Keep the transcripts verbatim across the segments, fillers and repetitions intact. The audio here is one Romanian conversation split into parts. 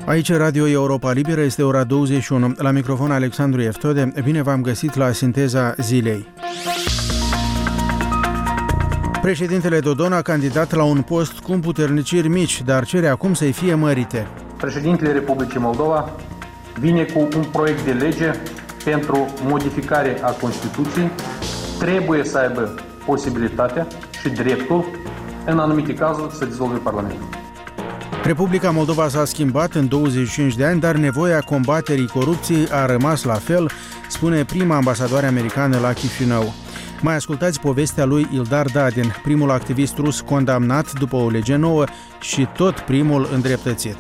Aici Radio Europa Liberă, este ora douăzeci și unu. La microfon Alexandru Eftode. Bine v-am găsit la Sinteza Zilei. Președintele Dodon a candidat la un post cu împuterniciri mici, dar cere acum să-i fie mărite. Președintele Republicii Moldova vine cu un proiect de lege pentru modificare a Constituției. Trebuie să aibă posibilitatea și dreptul, în anumite cazuri, să dizolve Parlamentul. Republica Moldova s-a schimbat în douăzeci și cinci de ani, dar nevoia combaterii corupției a rămas la fel, spune prima ambasadoare americană la Chișinău. Mai ascultați povestea lui Ildar Dadin, primul activist rus condamnat după o lege nouă și tot primul îndreptățit.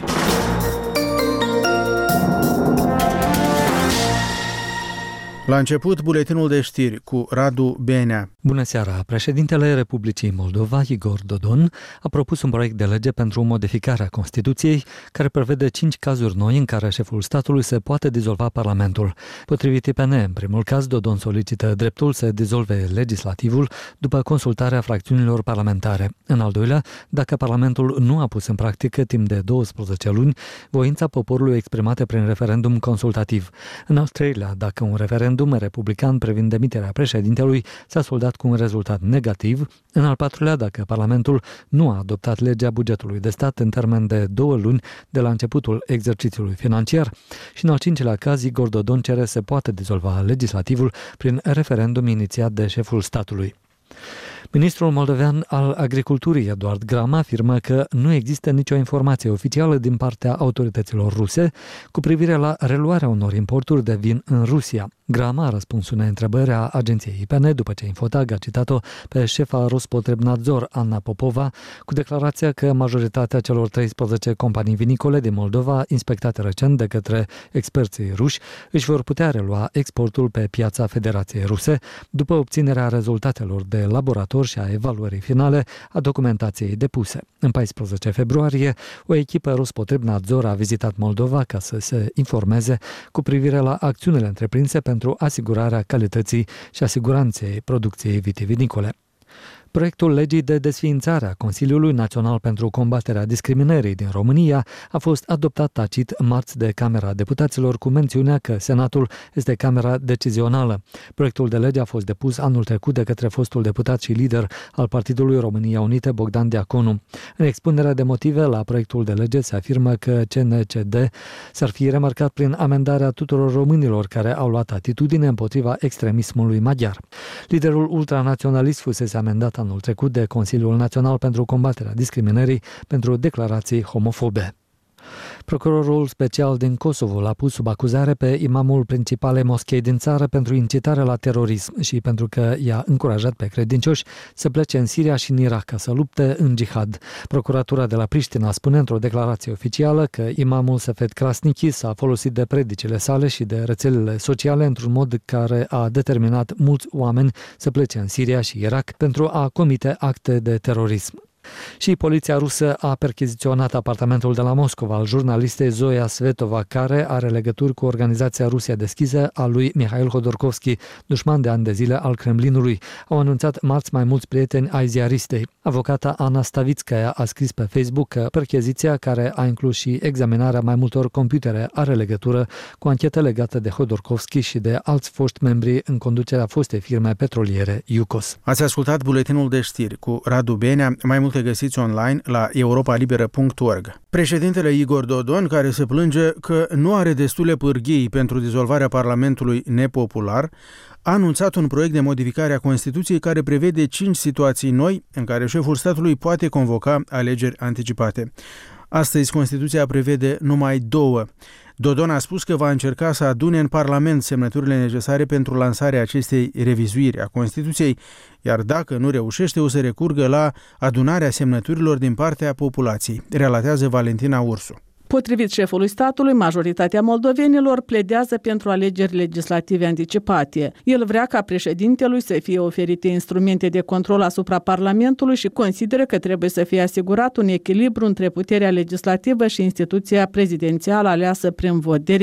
La început, buletinul de știri cu Radu Benea. Bună seara! Președintele Republicii Moldova, Igor Dodon, a propus un proiect de lege pentru modificarea Constituției, care prevede cinci cazuri noi în care șeful statului se poate dizolva Parlamentul. Potrivit I P N, în primul caz, Dodon solicită dreptul să dizolve legislativul după consultarea fracțiunilor parlamentare. În al doilea, dacă Parlamentul nu a pus în practică timp de douăsprezece luni voința poporului exprimată prin referendum consultativ. În al treilea, dacă un referendum republican privind demiterea președintelui s-a soldat cu un rezultat negativ. În al patrulea, dacă Parlamentul nu a adoptat legea bugetului de stat în termen de două luni de la începutul exercițiului financiar. Și în al cincilea caz, Igor Dodon cere să poată dizolva legislativul prin referendum inițiat de șeful statului. Ministrul moldovean al Agriculturii, Eduard Grama, afirmă că nu există nicio informație oficială din partea autorităților ruse cu privire la reluarea unor importuri de vin în Rusia. Grama a răspuns unei întrebări a agenției I P N după ce Infotag a citat-o pe șefa Rospotrebnadzor, Anna Popova, cu declarația că majoritatea celor treisprezece companii vinicole din Moldova, inspectate recent de către experții ruși, își vor putea relua exportul pe piața Federației Ruse după obținerea rezultatelor de laborator și a evaluării finale a documentației depuse. În paisprezece februarie, o echipă Rospotrebnadzor a vizitat Moldova ca să se informeze cu privire la acțiunile întreprinse pentru asigurarea calității și a siguranței producției vitivinicole. Proiectul legii de desființare a Consiliului Național pentru combaterea discriminării din România a fost adoptat tacit marți de Camera Deputaților cu mențiunea că Senatul este camera decizională. Proiectul de lege a fost depus anul trecut de către fostul deputat și lider al Partidului România Unite, Bogdan Diaconu. În expunerea de motive la proiectul de lege se afirmă că C N C D s-ar fi remarcat prin amendarea tuturor românilor care au luat atitudine împotriva extremismului maghiar. Liderul ultranaționalist fusese amendat anul trecut de Consiliul Național pentru combaterea discriminării pentru declarații homofobe. Procurorul special din Kosovo l-a pus sub acuzare pe imamul principalei moschei din țară pentru incitare la terorism și pentru că i-a încurajat pe credincioși să plece în Siria și în Irak ca să lupte în jihad. Procuratura de la Priștina spune într-o declarație oficială că imamul Sefet Krasniqi s-a folosit de predicile sale și de rețelele sociale într-un mod care a determinat mulți oameni să plece în Siria și Irak pentru a comite acte de terorism. Și poliția rusă a percheziționat apartamentul de la Moscova al jurnalistei Zoia Svetova, care are legături cu organizația Rusia Deschisă a lui Mihail Hodorkovski, dușman de ani de zile al Kremlinului. Au anunțat marți mai mulți prieteni ai ziaristei. Avocata Ana Stavitskaya a scris pe Facebook că percheziția, care a inclus și examinarea mai multor computere, are legătură cu anchete legate de Hodorkovski și de alți foști membri în conducerea fostei firme petroliere Iukos. Ați ascultat buletinul de știri cu Radu Benea. Mai multe găsiți online la europa liberă punct org. Președintele Igor Dodon, care se plânge că nu are destule pârghii pentru dizolvarea Parlamentului nepopular, a anunțat un proiect de modificare a Constituției care prevede cinci situații noi în care șeful statului poate convoca alegeri anticipate. Astăzi, Constituția prevede numai două. Dodon a spus că va încerca să adune în Parlament semnăturile necesare pentru lansarea acestei revizuiri a Constituției, iar dacă nu reușește, o să recurgă la adunarea semnăturilor din partea populației, relatează Valentina Ursu. Potrivit șefului statului, majoritatea moldovenilor pledează pentru alegeri legislative anticipate. El vrea ca președintelui să fie oferite instrumente de control asupra Parlamentului și consideră că trebuie să fie asigurat un echilibru între puterea legislativă și instituția prezidențială aleasă prin vot direct.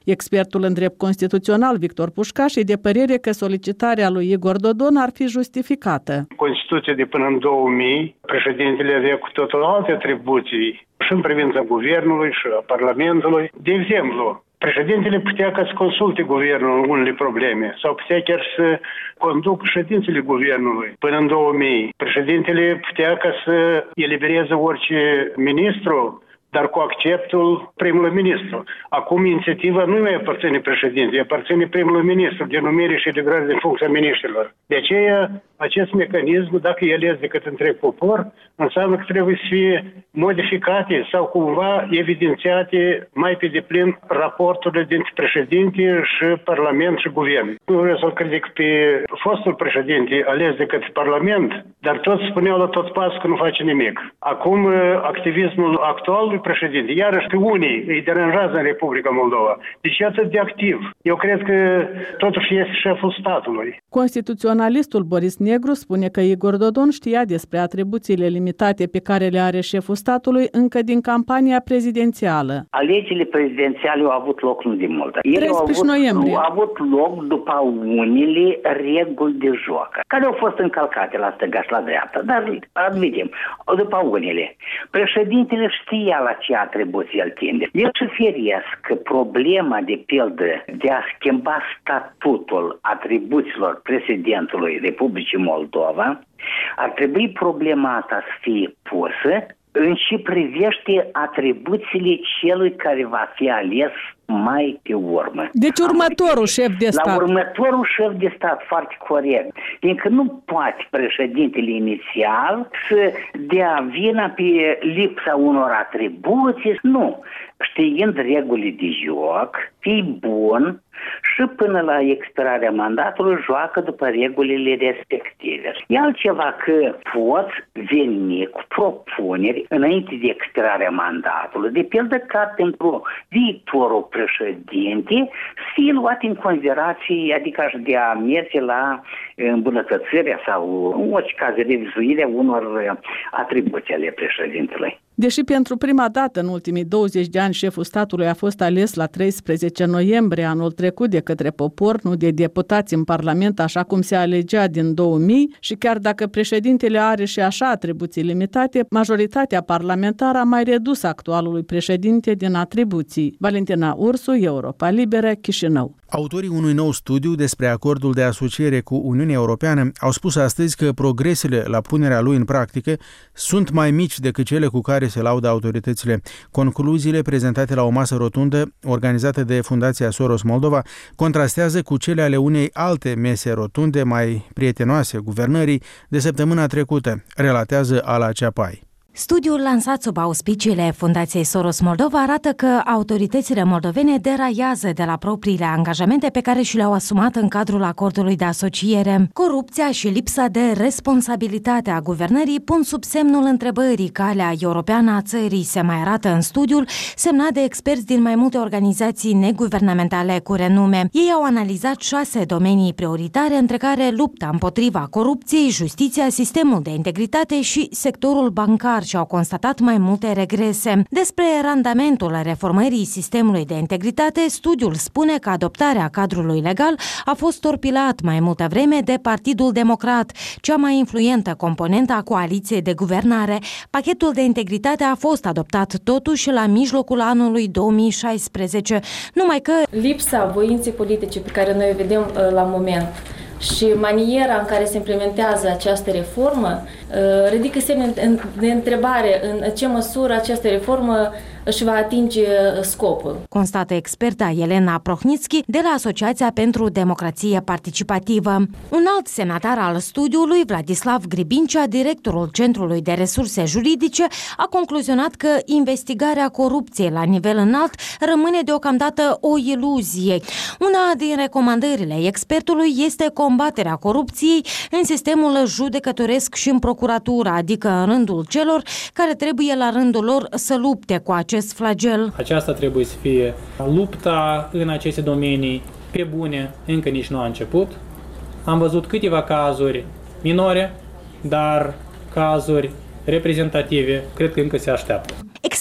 Expertul în drept constituțional Victor Pușcaș e de părere că solicitarea lui Igor Dodon ar fi justificată. Constituția de până în două mii, președintele avea cu totul alte atribuții și în privința guvernului și a Parlamentului. De exemplu, președintele putea ca să consulte guvernul în unele probleme sau putea chiar să conducă ședințele guvernului. Până în două mii, președintele putea ca să elibereze orice ministru, dar cu acceptul primului ministru. Acum inițiativa nu mai aparține președinte, aparține primului ministru de numire și eliberare din funcția ministrilor. De aceea, acest mecanism, dacă e ales de către întreg popor, înseamnă că trebuie să fie modificate sau cumva evidențiate mai pe deplin raporturile dintre președinte și Parlament și Guvern. Nu vreau să-l critic pe fostul președinte ales de către Parlament, dar toți spuneau la tot pas că nu face nimic. Acum, activismul actual președinte, iarăși pe unii îi deranjează în Republica Moldova. Deci e atât de activ. Eu cred că totuși este șeful statului. Constituționalistul Boris Negru spune că Igor Dodon știa despre atribuțiile limitate pe care le are șeful statului încă din campania prezidențială. Alegerile prezidențiale au avut loc nu din mult. treisprezece noiembrie. Au avut loc după unele reguli de joc, care au fost încălcate la stânga și la dreapta, dar admitem, după unele. Președintele știa la ce atribuții el tinde. El și firesc că problema de pildă de a schimba statutul atribuțiilor președintului Republicii Moldova, ar trebui problema asta să fie pusă în ce privește atribuțiile celui care va fi ales mai pe urmă. Deci următorul șef de stat. La următorul șef de stat, foarte corect. Fiindcă nu poate președintele inițial să dea vina pe lipsa unor atribuții. Nu. Știind regulile de joc, fii bun și până la expirarea mandatului joacă după regulile respective. E altceva că poți veni cu propuneri înainte de expirarea mandatului, de pildă ca pentru viitorul președinte să fie luat în considerație, adică și de a merge la îmbunătățirea sau în orice caz revizuirea unor atribuții ale președintelui. Deși pentru prima dată în ultimii douăzeci de ani șeful statului a fost ales la treisprezece noiembrie anul trecut de către popor, nu de deputați în Parlament, așa cum se alegea din două mii, și chiar dacă președintele are și așa atribuții limitate, majoritatea parlamentară a mai redus actualului președinte din atribuții. Valentina Ursu, Europa Liberă, Chișinău. Autorii unui nou studiu despre acordul de asociere cu Uniunea Europeană au spus astăzi că progresele la punerea lui în practică sunt mai mici decât cele cu care se laudă autoritățile. Concluziile prezentate la o masă rotundă organizată de Fundația Soros Moldova contrastează cu cele ale unei alte mese rotunde mai prietenoase guvernării de săptămâna trecută, relatează Ala Ceapai. Studiul lansat sub auspiciile Fundației Soros Moldova arată că autoritățile moldovene deraiază de la propriile angajamente pe care și le-au asumat în cadrul acordului de asociere. Corupția și lipsa de responsabilitate a guvernării pun sub semnul întrebării calea europeană a țării, se mai arată în studiul semnat de experți din mai multe organizații neguvernamentale cu renume. Ei au analizat șase domenii prioritare, între care lupta împotriva corupției, justiția, sistemul de integritate și sectorul bancar, și au constatat mai multe regrese. Despre randamentul reformării sistemului de integritate, studiul spune că adoptarea cadrului legal a fost torpilat mai multă vreme de Partidul Democrat, cea mai influentă componentă a coaliției de guvernare. Pachetul de integritate a fost adoptat totuși la mijlocul anului două mii șaisprezece, numai că lipsa voinței politice pe care noi o vedem la moment și maniera în care se implementează această reformă ridică semne de întrebare în ce măsură această reformă își va atinge scopul. Constată experta Elena Prohnitski de la Asociația pentru Democrație Participativă. Un alt semnatar al studiului, Vladislav Gribincea, directorul Centrului de Resurse Juridice, a concluzionat că investigarea corupției la nivel înalt rămâne deocamdată o iluzie. Una din recomandările expertului este combaterea corupției în sistemul judecătoresc și în procuratură, adică în rândul celor care trebuie la rândul lor să lupte cu acest flagel. Aceasta trebuie să fie lupta în aceste domenii pe bune, încă nici nu a început. Am văzut câteva cazuri minore, dar cazuri reprezentative, cred că încă se așteaptă.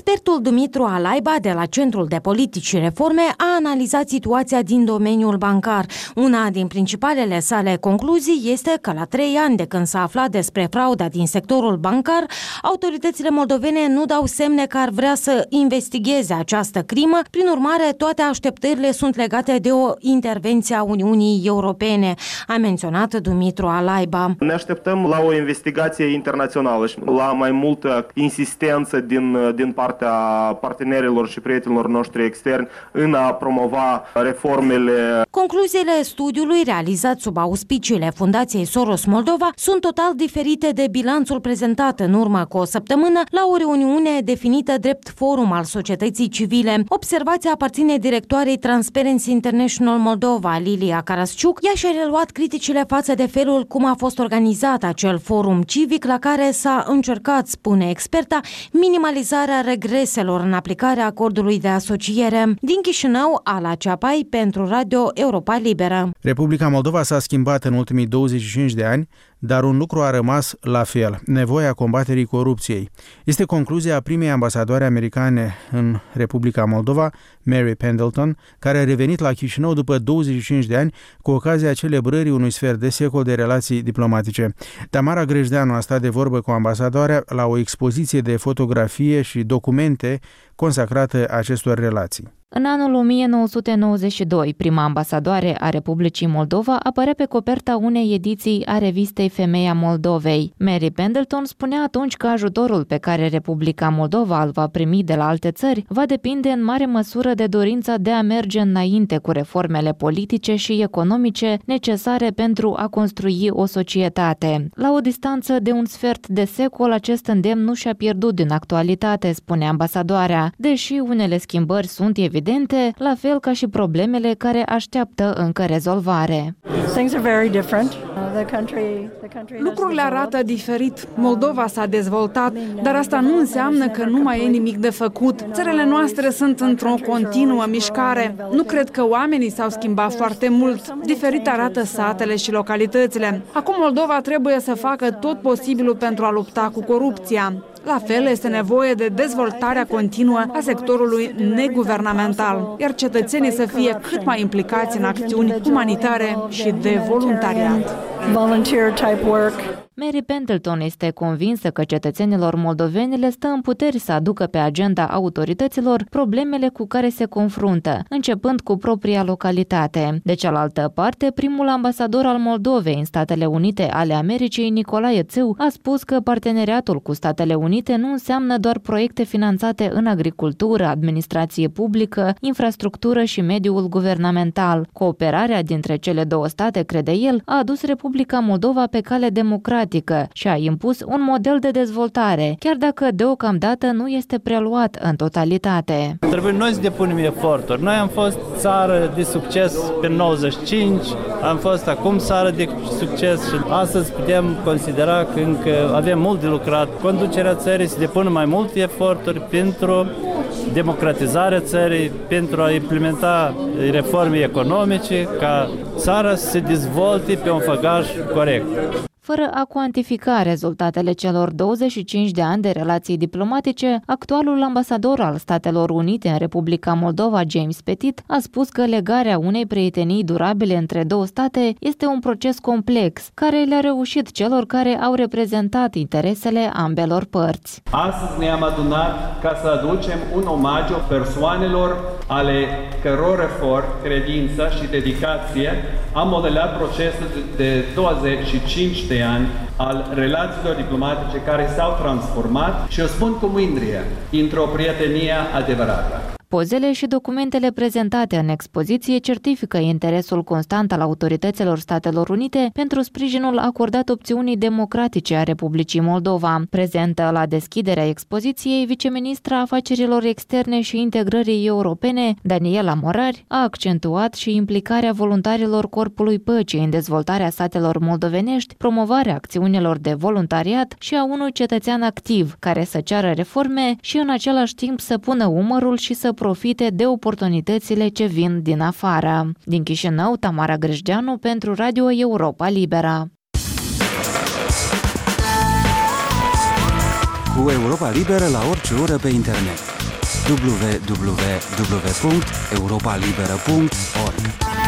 Expertul Dumitru Alaiba de la Centrul de Politici și Reforme a analizat situația din domeniul bancar. Una din principalele sale concluzii este că la trei ani de când s-a aflat despre frauda din sectorul bancar, autoritățile moldovene nu dau semne că ar vrea să investigheze această crimă. Prin urmare, toate așteptările sunt legate de o intervenție a Uniunii Europene, a menționat Dumitru Alaiba. Ne așteptăm la o investigație internațională și la mai multă insistență din, din partea partenerilor și prietenilor noștri externi în a promova reformele. Concluziile studiului realizat sub auspiciile Fundației Soros Moldova sunt total diferite de bilanțul prezentat în urmă cu o săptămână la o reuniune definită drept forum al societății civile. Observația aparține directoarei Transparency International Moldova, Lilia Carasciuc. Ea și-a reluat criticile față de felul cum a fost organizat acel forum civic la care s-a încercat, spune experta, minimalizarea regreselor în aplicarea acordului de asociere. Din Chișinău, Ala Ceapai pentru Radio Europa Liberă. Republica Moldova s-a schimbat în ultimii douăzeci și cinci de ani, dar un lucru a rămas la fel, nevoia combaterii corupției. Este concluzia primei ambasadoare americane în Republica Moldova, Mary Pendleton, care a revenit la Chișinău după douăzeci și cinci de ani cu ocazia celebrării unui sfert de secol de relații diplomatice. Tamara Grejdeanu a stat de vorbă cu ambasadoarea la o expoziție de fotografie și documente consacrată acestor relații. În anul o mie nouă sute nouăzeci și doi, prima ambasadoare a Republicii Moldova apărea pe coperta unei ediții a revistei Femeia Moldovei. Mary Pendleton spunea atunci că ajutorul pe care Republica Moldova îl va primi de la alte țări va depinde în mare măsură de dorința de a merge înainte cu reformele politice și economice necesare pentru a construi o societate. La o distanță de un sfert de secol, acest îndemn nu și-a pierdut din actualitate, spune ambasadoarea, deși unele schimbări sunt evidente, la fel ca și problemele care așteaptă încă rezolvare. Lucrurile arată diferit. Moldova s-a dezvoltat, dar asta nu înseamnă că nu mai e nimic de făcut. Țările noastre sunt într-o continuă mișcare. Nu cred că oamenii s-au schimbat foarte mult. Diferit arată satele și localitățile. Acum Moldova trebuie să facă tot posibilul pentru a lupta cu corupția. La fel, este nevoie de dezvoltarea continuă a sectorului neguvernamental, iar cetățenii să fie cât mai implicați în acțiuni umanitare și de voluntariat. Mary Pendleton este convinsă că cetățenilor moldoveni le stă în puteri să aducă pe agenda autorităților problemele cu care se confruntă, începând cu propria localitate. De cealaltă parte, primul ambasador al Moldovei în Statele Unite ale Americii, Nicolae Țâu, a spus că parteneriatul cu Statele Unite nu înseamnă doar proiecte finanțate în agricultură, administrație publică, infrastructură și mediul guvernamental. Cooperarea dintre cele două state, crede el, a adus Republica Moldova pe cale democratică și a impus un model de dezvoltare, chiar dacă deocamdată nu este preluat în totalitate. Trebuie noi să depunem eforturi. Noi am fost țară de succes pe nouăzeci și cinci, am fost acum țară de succes și astăzi putem considera că încă avem mult de lucrat. Conducerea țării să depună mai multe eforturi pentru democratizarea țării, pentru a implementa reforme economice, ca țara să se dezvolte pe un făgaș corect. Fără a cuantifica rezultatele celor douăzeci și cinci de ani de relații diplomatice, actualul ambasador al Statelor Unite în Republica Moldova, James Petit, a spus că legarea unei prietenii durabile între două state este un proces complex, care le-a reușit celor care au reprezentat interesele ambelor părți. Astăzi ne-am adunat ca să aducem un omagiu persoanelor ale căror efort, credință și dedicație a modelat procesul de douăzeci și cinci de ani al relațiilor diplomatice care s-au transformat, și o spun cu mândrie, într-o prietenie adevărată. Pozele și documentele prezentate în expoziție certifică interesul constant al autorităților Statelor Unite pentru sprijinul acordat opțiunii democratice a Republicii Moldova. Prezentă la deschiderea expoziției, viceministra afacerilor externe și integrării europene, Daniela Morari, a accentuat și implicarea voluntarilor Corpului Păcii în dezvoltarea satelor moldovenești, promovarea acțiunilor de voluntariat și a unui cetățean activ care să ceară reforme și în același timp să pună umărul și să profite de oportunitățile ce vin din afară. Din Chișinău, Tamara Grejdeanu pentru Radio Europa Liberă. Cu Europa Liberă la orice oră pe internet. w w w punct europa liberă punct org.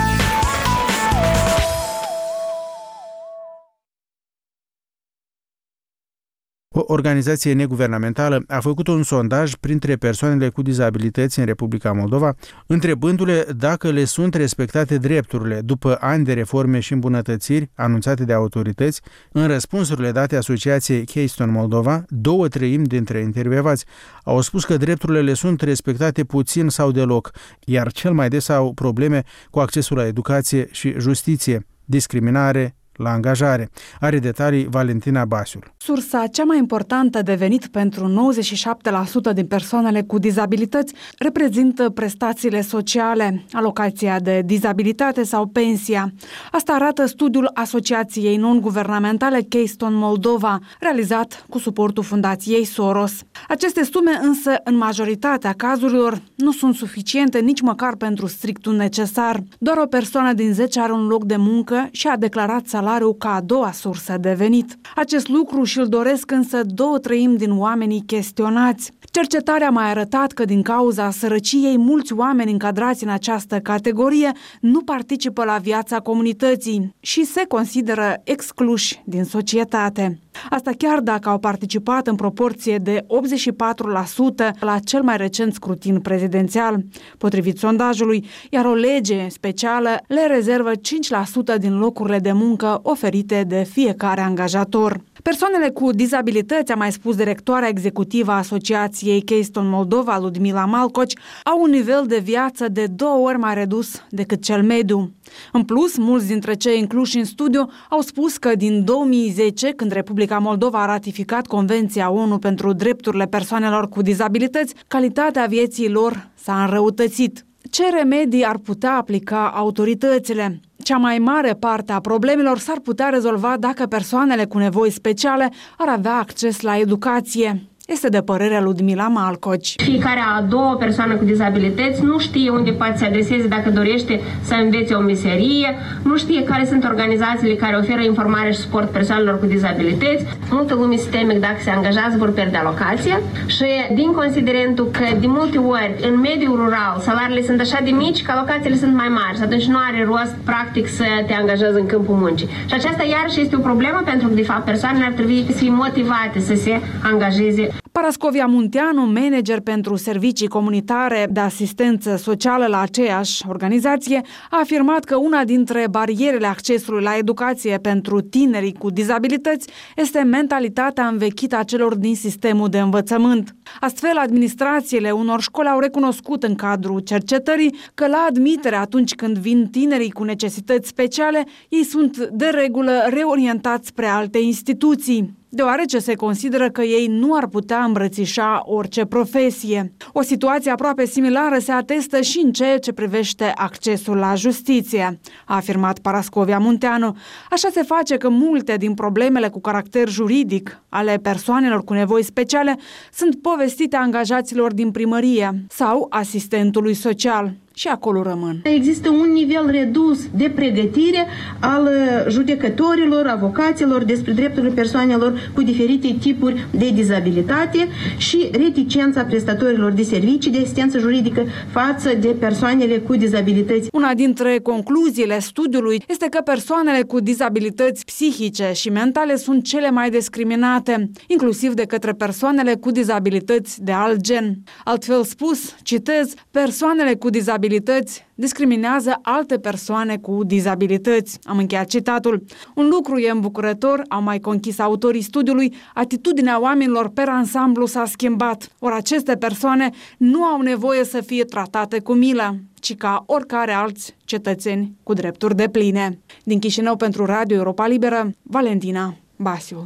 O organizație neguvernamentală a făcut un sondaj printre persoanele cu dizabilități în Republica Moldova, întrebându-le dacă le sunt respectate drepturile după ani de reforme și îmbunătățiri anunțate de autorități. În răspunsurile date asociației Keystone Moldova, două treimi dintre intervievați au spus că drepturile le sunt respectate puțin sau deloc, iar cel mai des au probleme cu accesul la educație și justiție, discriminare, la angajare. Are detalii Valentina Basiul. Sursa cea mai importantă de venit pentru nouăzeci și șapte la sută din persoanele cu dizabilități reprezintă prestațiile sociale, alocația de dizabilitate sau pensia. Asta arată studiul asociației non-guvernamentale Keystone Moldova, realizat cu suportul Fundației Soros. Aceste sume însă, în majoritatea cazurilor, nu sunt suficiente nici măcar pentru strictul necesar. Doar o persoană din zece are un loc de muncă și a declarat salariul ca a doua sursă de venit. Acest lucru și-l doresc însă două treimi din oamenii chestionați. Cercetarea a mai arătat că din cauza sărăciei, mulți oameni încadrați în această categorie nu participă la viața comunității și se consideră excluși din societate. Asta chiar dacă au participat în proporție de optzeci și patru la sută la cel mai recent scrutin prezidențial, potrivit sondajului, iar o lege specială le rezervă cinci la sută din locurile de muncă oferite de fiecare angajator. Persoanele cu dizabilități, a mai spus directoarea executivă a asociației Keystone Moldova, Ludmila Malcoci, au un nivel de viață de două ori mai redus decât cel mediu. În plus, mulți dintre cei incluși în studiu au spus că din două mii zece, când Republica Moldova a ratificat Convenția O N U pentru drepturile persoanelor cu dizabilități, calitatea vieții lor s-a înrăutățit. Ce remedii ar putea aplica autoritățile? Cea mai mare parte a problemelor s-ar putea rezolva dacă persoanele cu nevoi speciale ar avea acces la educație. Este de părerea Ludmila Malcoci. Fiecare a doua persoană cu dizabilități nu știe unde poate să adreseze dacă dorește să învețe o meserie, nu știe care sunt organizațiile care oferă informare și suport persoanelor cu dizabilități. Multă lume se teme că dacă se angajează vor pierde alocația și din considerentul că de multe ori în mediul rural salariile sunt așa de mici că alocațiile sunt mai mari și atunci nu are rost practic să te angajezi în câmpul muncii. Și aceasta iarăși este o problemă pentru că de fapt persoanele ar trebui să fie motivate să se angajeze. Parascovia Munteanu, manager pentru servicii comunitare de asistență socială la aceeași organizație, a afirmat că una dintre barierele accesului la educație pentru tinerii cu dizabilități este mentalitatea învechită a celor din sistemul de învățământ. Astfel, administrațiile unor școli au recunoscut în cadrul cercetării că la admitere, atunci când vin tinerii cu necesități speciale, ei sunt de regulă reorientați spre alte instituții, deoarece se consideră că ei nu ar putea îmbrățișa orice profesie. O situație aproape similară se atestă și în ceea ce privește accesul la justiție, a afirmat Parascovia Munteanu. Așa se face că multe din problemele cu caracter juridic ale persoanelor cu nevoi speciale sunt povestite angajaților din primărie sau asistentului social. Și acolo rămân. Există un nivel redus de pregătire al judecătorilor, avocaților despre drepturile persoanelor cu diferite tipuri de dizabilitate și reticența prestatorilor de servicii de asistență juridică față de persoanele cu dizabilități. Una dintre concluziile studiului este că persoanele cu dizabilități psihice și mentale sunt cele mai discriminate, inclusiv de către persoanele cu dizabilități de alt gen. Altfel spus, citez, persoanele cu dizabilități discriminează alte persoane cu dizabilități. Am încheiat citatul. Un lucru e îmbucurător, au mai conchis autorii studiului, atitudinea oamenilor per ansamblu s-a schimbat. Ori aceste persoane nu au nevoie să fie tratate cu milă, ci ca oricare alți cetățeni cu drepturi depline. Din Chișinău pentru Radio Europa Liberă, Valentina Basiu.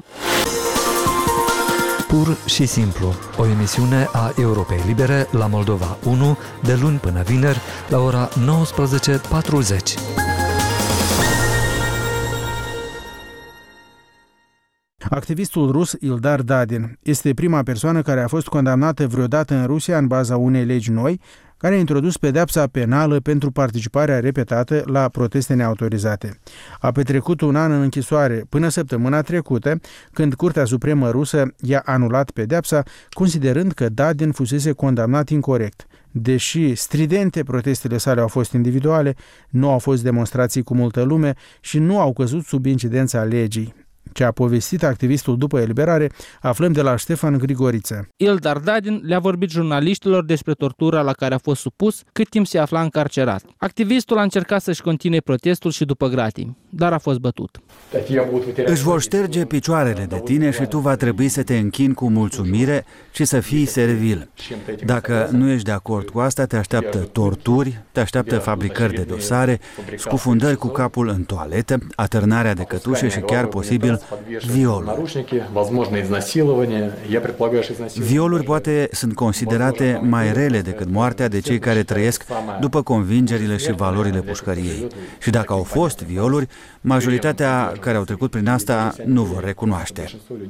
Pur și simplu, o emisiune a Europei Libere la Moldova unu, de luni până vineri, la ora nouăsprezece patruzeci. Activistul rus Ildar Dadin este prima persoană care a fost condamnată vreodată în Rusia în baza unei legi noi, care a introdus pedeapsa penală pentru participarea repetată la proteste neautorizate. A petrecut un an în închisoare până săptămâna trecută, când Curtea Supremă rusă i-a anulat pedeapsa, considerând că Dadin fusese condamnat incorect. Deși stridente protestele sale au fost individuale, nu au fost demonstrații cu multă lume și nu au căzut sub incidența legii. Ce a povestit activistul după eliberare, aflăm de la Ștefan Grigoriță. Ildar Dadin le-a vorbit jurnaliștilor despre tortura la care a fost supus cât timp se afla încarcerat. Activistul a încercat să-și continue protestul și după gratii, dar a fost bătut. Își vor șterge picioarele de tine și tu va trebui să te închini cu mulțumire și să fii servil. Dacă nu ești de acord cu asta, te așteaptă torturi, te așteaptă fabricări de dosare, scufundări cu capul în toaletă, atârnarea de cătușe și chiar posibil violuri. Violuri poate sunt considerate mai rele decât moartea de cei care trăiesc după convingerile și valorile pușcăriei. Și dacă au fost violuri, majoritatea care au trecut prin asta nu vor recunoaște.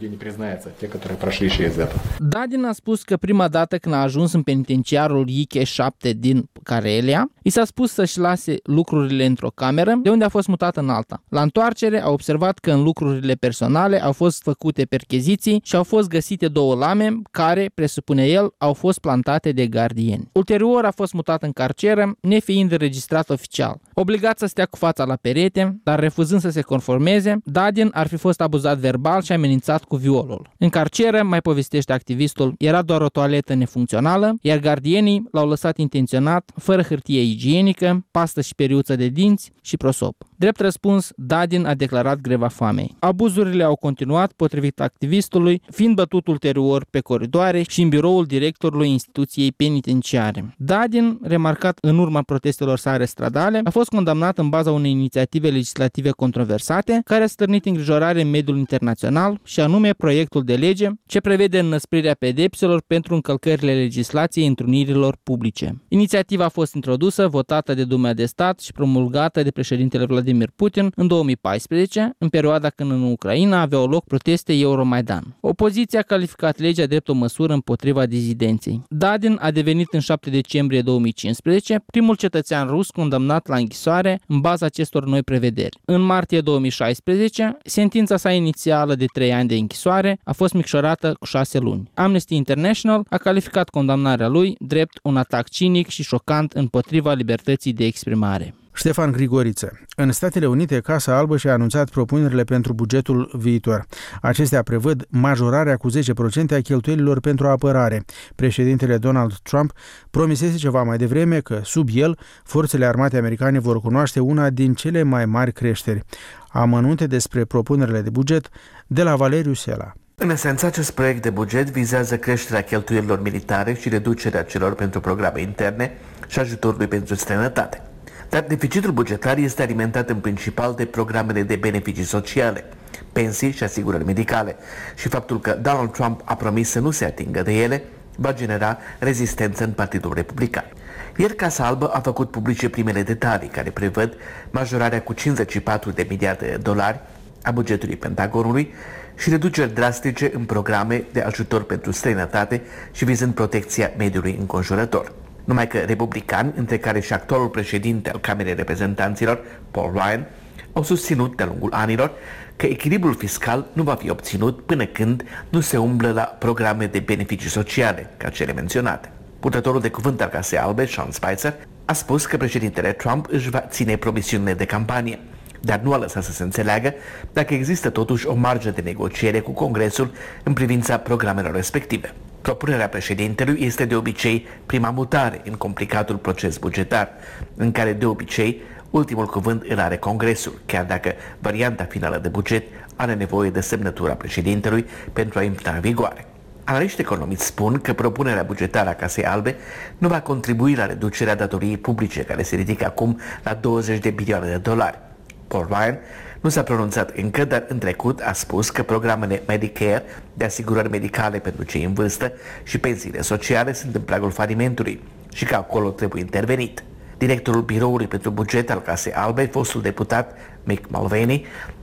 Dadin a spus că prima dată când a ajuns în penitenciarul I K șapte din Karelia, i s-a spus să-și lase lucrurile într-o cameră, de unde a fost mutat în alta. La întoarcere a observat că în lucrurile personale au fost făcute percheziții și au fost găsite două lame care, presupune el, au fost plantate de gardieni. Ulterior a fost mutat în carceră, nefiind înregistrat oficial. Obligat să stea cu fața la perete, dar refuzând să se conformeze, Dadin ar fi fost abuzat verbal și amenințat cu violul. În carceră, mai povestește activistul, era doar o toaletă nefuncțională, iar gardienii l-au lăsat intenționat, fără hârtie igienică, pastă și periuță de dinți și prosop. Drept răspuns, Dadin a declarat greva foamei. Abuzurile au continuat, potrivit activistului, fiind bătut ulterior pe coridoare și în biroul directorului instituției penitenciare. Dadin, remarcat în urma protestelor sale stradale, a fost condamnat în baza unei inițiative legislative controversate, care a stârnit îngrijorare în mediul internațional, și anume proiectul de lege ce prevede înăsprirea pedepselor pentru încălcările legislației întrunirilor publice. Inițiativa a fost introdusă, votată de Dumea de Stat și promulgată de președintele Vladimir Putin în două mii paisprezece, în perioada când în Ucraina aveau loc proteste Euromaidan. Opoziția a calificat legea drept o măsură împotriva dizidenței. Dadin a devenit în șapte decembrie două mii cincisprezece primul cetățean rus condamnat la închisoare în baza acestor noi prevederi. În martie două mii șaisprezece, sentința sa inițială de trei ani de închisoare a fost micșorată cu șase luni. Amnesty International a calificat condamnarea lui drept un atac cinic și șocant împotriva libertății de exprimare. Ștefan Grigoriță. În Statele Unite, Casa Albă și-a anunțat propunerile pentru bugetul viitor. Acestea prevăd majorarea cu zece la sută a cheltuielilor pentru apărare. Președintele Donald Trump promisese ceva mai devreme că, sub el, forțele armate americane vor cunoaște una din cele mai mari creșteri. Amănunte despre propunerile de buget de la Valeriu Sela. În esență, acest proiect de buget vizează creșterea cheltuielilor militare și reducerea celor pentru programe interne și ajutorului pentru străinătate. Dar deficitul bugetar este alimentat în principal de programele de beneficii sociale, pensii și asigurări medicale, și faptul că Donald Trump a promis să nu se atingă de ele va genera rezistență în Partidul Republican. Ieri Casa Albă a făcut publice primele detalii care prevăd majorarea cu cincizeci și patru de miliarde de dolari a bugetului Pentagonului și reduceri drastice în programe de ajutor pentru străinătate și vizând protecția mediului înconjurător. Numai că republicani, între care și actualul președinte al Camerei Reprezentanților, Paul Ryan, au susținut de-a lungul anilor că echilibrul fiscal nu va fi obținut până când nu se umblă la programe de beneficii sociale, ca cele menționate. Purtătorul de cuvânt al Casei Albe, Sean Spicer, a spus că președintele Trump își va ține promisiunile de campanie, dar nu a lăsat să se înțeleagă dacă există totuși o marjă de negociere cu Congresul în privința programelor respective. Propunerea președintelui este de obicei prima mutare în complicatul proces bugetar, în care de obicei ultimul cuvânt îl are Congresul, chiar dacă varianta finală de buget are nevoie de semnătura președintelui pentru a intra în vigoare. Analiști economici spun că propunerea bugetară a Casei Albe nu va contribui la reducerea datoriei publice, care se ridică acum la douăzeci de bilioane de dolari. Paul Ryan nu s-a pronunțat încă, dar în trecut a spus că programele Medicare, de asigurări medicale pentru cei în vârstă, și pensiile sociale sunt în pragul falimentului și că acolo trebuie intervenit. Directorul Biroului pentru Buget al Casei Albe, fostul deputat Mick Mulvaney,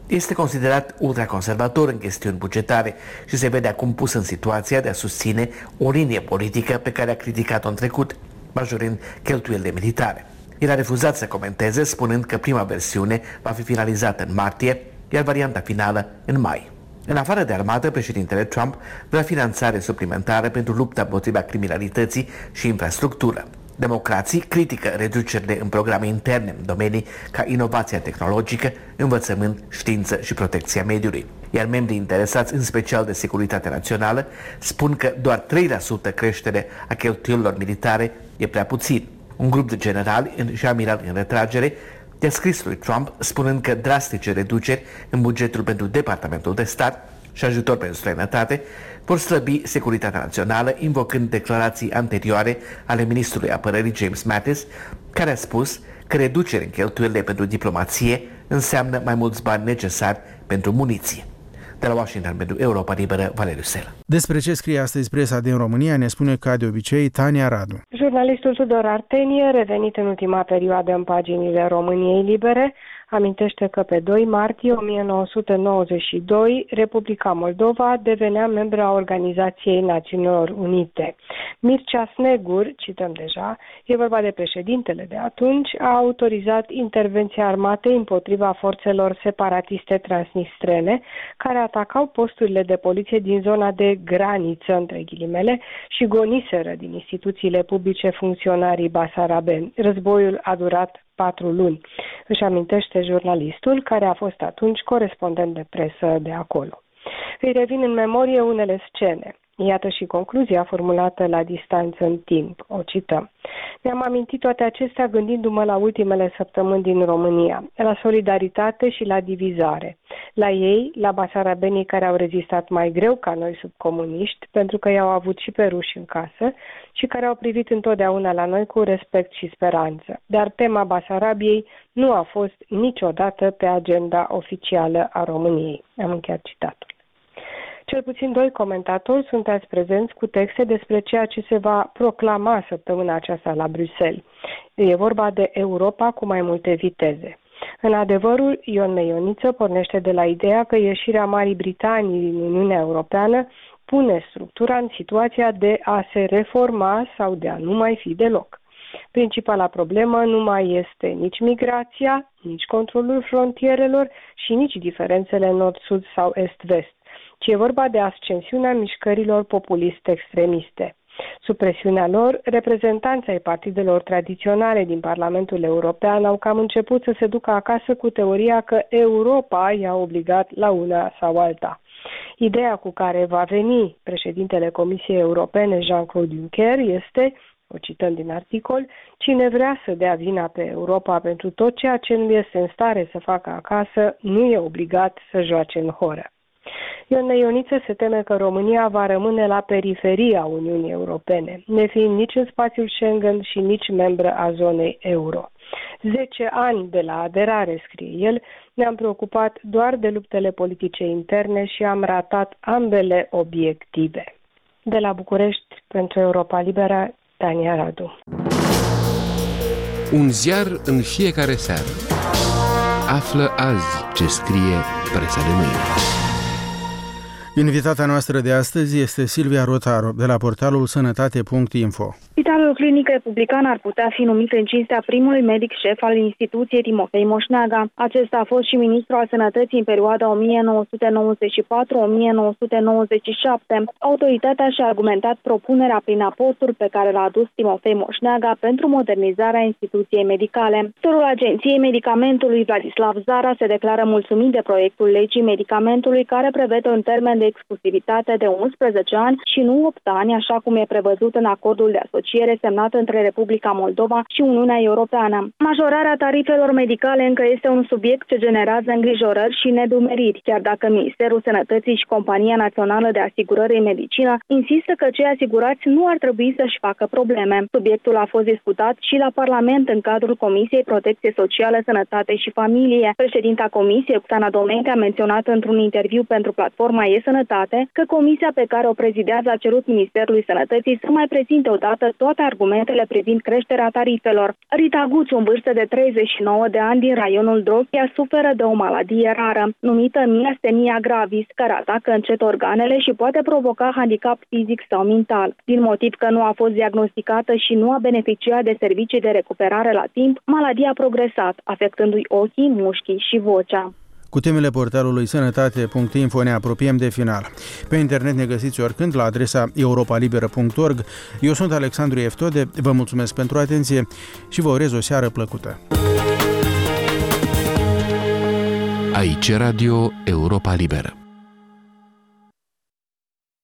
Este considerat ultraconservator în chestiuni bugetare și se vede acum pus în situația de a susține o linie politică pe care a criticat-o în trecut, majorând cheltuielile militare. El a refuzat să comenteze, spunând că prima versiune va fi finalizată în martie, iar varianta finală în mai. În afară de armată, președintele Trump vrea finanțare suplimentară pentru lupta împotriva criminalității și infrastructură. Democrații critică reducerile în programe interne în domenii ca inovația tehnologică, învățământ, știință și protecția mediului. Iar membrii interesați, în special de securitate națională, spun că doar trei la sută creștere a cheltuielilor militare e prea puțin. Un grup de generali și amirali în retragere i-a scris lui Trump spunând că drastice reduceri în bugetul pentru Departamentul de Stat și ajutor pentru străinătate vor slăbi securitatea națională, invocând declarații anterioare ale ministrului apărării James Mattis, care a spus că reducerea în cheltuielile pentru diplomație înseamnă mai mulți bani necesari pentru muniție. De la Washington pentru Europa Liberă, Valeriu Sela. Despre ce scrie astăzi presa din România ne spune ca de obicei Tania Radu. Jurnalistul Tudor Artenie, revenit în ultima perioadă în paginile României Libere, amintește că pe doi martie o mie nouă sute nouăzeci și doi Republica Moldova devenea membră a Organizației Națiunilor Unite. Mircea Snegur, cităm deja, e vorba de președintele de atunci, a autorizat intervenția armatei împotriva forțelor separatiste transnistrene, care atacau posturile de poliție din zona de graniță, între ghilimele, și goniseră din instituțiile publice funcționarii basarabeni. Războiul a durat patru luni, își amintește jurnalistul, care a fost atunci corespondent de presă de acolo. Îi revin în memorie unele scene. Iată și concluzia formulată la distanță în timp. O cităm. Mi-am amintit toate acestea gândindu-mă la ultimele săptămâni din România, la solidaritate și la divizare. La ei, la basarabenii care au rezistat mai greu ca noi sub comuniști, pentru că i-au avut și pe ruși în casă, și care au privit întotdeauna la noi cu respect și speranță. Dar tema Basarabiei nu a fost niciodată pe agenda oficială a României. Am încheiat citatul. Cel puțin doi comentatori sunt azi prezenți cu texte despre ceea ce se va proclama săptămâna aceasta la Bruxelles. E vorba de Europa cu mai multe viteze. În adevărul, Ion Meioniță pornește de la ideea că ieșirea Marii Britanii din Uniunea Europeană pune structura în situația de a se reforma sau de a nu mai fi deloc. Principala problemă nu mai este nici migrația, nici controlul frontierelor și nici diferențele nord-sud sau est-vest, ci e vorba de ascensiunea mișcărilor populiste extremiste. Sub presiunea lor, reprezentanții ai partidelor tradiționale din Parlamentul European au cam început să se ducă acasă cu teoria că Europa i-a obligat la una sau alta. Ideea cu care va veni președintele Comisiei Europene Jean-Claude Juncker este, o cităm din articol, cine vrea să dea vina pe Europa pentru tot ceea ce nu este în stare să facă acasă, nu e obligat să joace în horă. Ion Meioniță se teme că România va rămâne la periferia Uniunii Europene, nefiind nici în spațiul Schengen și nici membră a zonei euro. Zece ani de la aderare, scrie el, ne-am preocupat doar de luptele politice interne și am ratat ambele obiective. De la București, pentru Europa Liberă, Tania Radu. Un ziar în fiecare seară. Află azi ce scrie presa de mâine. Invitata noastră de astăzi este Silvia Rotaru, de la portalul sănătate punct info. Spitalul Clinic Republican ar putea fi numit în cinstea primului medic șef al instituției Timofei Moșneaga. Acesta a fost și ministru al sănătății în perioada o mie nouă sute nouăzeci și patru - o mie nouă sute nouăzeci și șapte. Autoritatea și-a argumentat propunerea prin apostul pe care l-a adus Timofei Moșneaga pentru modernizarea instituției medicale. Torul Agenției Medicamentului Vladislav Zara se declară mulțumit de proiectul legii medicamentului care prevede un termen de exclusivitate de unsprezece ani și nu opt ani, așa cum e prevăzut în acordul de asociere semnat între Republica Moldova și Uniunea Europeană. Majorarea tarifelor medicale încă este un subiect ce generează îngrijorări și nedumeriri, chiar dacă Ministerul Sănătății și Compania Națională de Asigurări în Medicină insistă că cei asigurați nu ar trebui să-și facă probleme. Subiectul a fost discutat și la Parlament în cadrul Comisiei Protecție Socială, Sănătate și Familie. Președinta Comisiei, Oxana Domenche, a menționat într-un interviu pentru platforma E Sănătate că comisia pe care o prezidează a cerut Ministerului Sănătății să mai prezinte odată toate argumentele privind creșterea tarifelor. Rita Guțu, în vârstă de treizeci și nouă de ani din raionul Drochia, suferă de o maladie rară, numită miastenia gravis, care atacă încet organele și poate provoca handicap fizic sau mental. Din motiv că nu a fost diagnosticată și nu a beneficiat de servicii de recuperare la timp, maladia a progresat, afectându-i ochii, mușchii și vocea. Cu temele portalului sănătate punct info ne apropiem de final. Pe internet ne găsiți oricând la adresa europa liberă punct org. Eu sunt Alexandru Eftode, vă mulțumesc pentru atenție și vă urez o seară plăcută. Aici Radio Europa Liberă.